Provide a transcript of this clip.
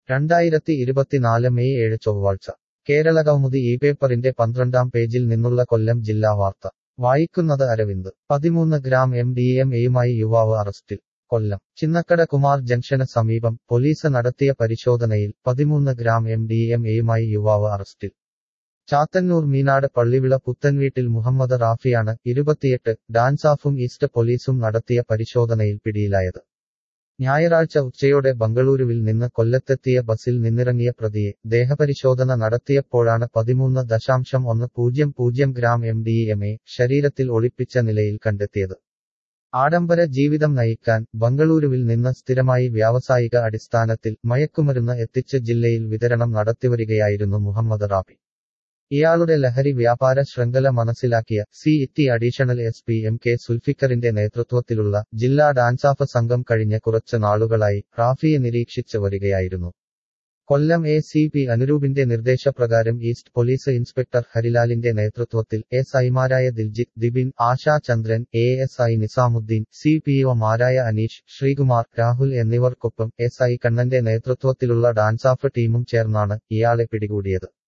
2024 May 7 ചൊവ്വാഴ്ച കേരളകൗമുദി ഈ പേപ്പറിന്റെ 12-ാം പേജിൽ നിന്നുള്ള കൊല്ലം ജില്ലാ വാർത്ത വായിക്കുന്നത് അരവിന്ദ് 13 ഗ്രാം MDMAയുമായി യുവാവ് അറസ്റ്റിൽ കൊല്ലം ചിന്നക്കട കുമാർ ജംഗ്ഷന് സമീപം പോലീസ് നടത്തിയ പരിശോധനയിൽ 13 ഗ്രാം MDMAയുമായി യുവാവ് അറസ്റ്റിൽ ചാത്തന്നൂർ മീനാട് പള്ളിവിള പുത്തൻവീട്ടിൽ മുഹമ്മദ് റാഫിയാണ് 28 ഡാൻസാഫും ഈസ്റ്റ് പോലീസും നടത്തിയ പരിശോധനയിൽ പിടിയിലായത് ഞായറാഴ്ച ഉച്ചയോടെ ബംഗളൂരുവിൽ നിന്ന് കൊല്ലത്തെത്തിയ ബസിൽ നിന്നിറങ്ങിയ പ്രതിയെ ദേഹപരിശോധന നടത്തിയപ്പോഴാണ് 13.100 ഗ്രാം MDMA ശരീരത്തിൽ ഒളിപ്പിച്ച നിലയിൽ കണ്ടെത്തിയത് ആഡംബര ജീവിതം നയിക്കാൻ ബംഗളൂരുവിൽ നിന്ന് സ്ഥിരമായി വ്യാവസായിക അടിസ്ഥാനത്തിൽ മയക്കുമരുന്ന് എത്തിച്ച് ജില്ലയിൽ വിതരണം നടത്തിവരികയായിരുന്നു മുഹമ്മദ് റാഫി ഇയാളുടെ ലഹരി വ്യാപാര ശൃംഖല മനസ്സിലാക്കിയ CET അഡീഷണൽ SP MK സുൽഫിക്കറിന്റെ നേതൃത്വത്തിലുള്ള ജില്ലാ ഡാൻസാഫ് സംഘം കഴിഞ്ഞ കുറച്ച് നാളുകളായി റാഫിയെ നിരീക്ഷിച്ച് വരികയായിരുന്നു കൊല്ലം ACP അനുരൂപിന്റെ നിർദ്ദേശപ്രകാരം ഈസ്റ്റ് പോലീസ് ഇൻസ്പെക്ടർ ഹരിലാലിന്റെ നേതൃത്വത്തിൽ SIമാരായ ദിൽജിത്ത് ദിബിൻ ആശാ ചന്ദ്രൻ ASI നിസാമുദ്ദീൻ CPOമാരായ അനീഷ് ശ്രീകുമാർ രാഹുൽ എന്നിവർക്കൊപ്പം SI കണ്ണന്റെ നേതൃത്വത്തിലുള്ള ഡാൻസാഫ് ടീമും ചേർന്നാണ് ഇയാളെ പിടികൂടിയത്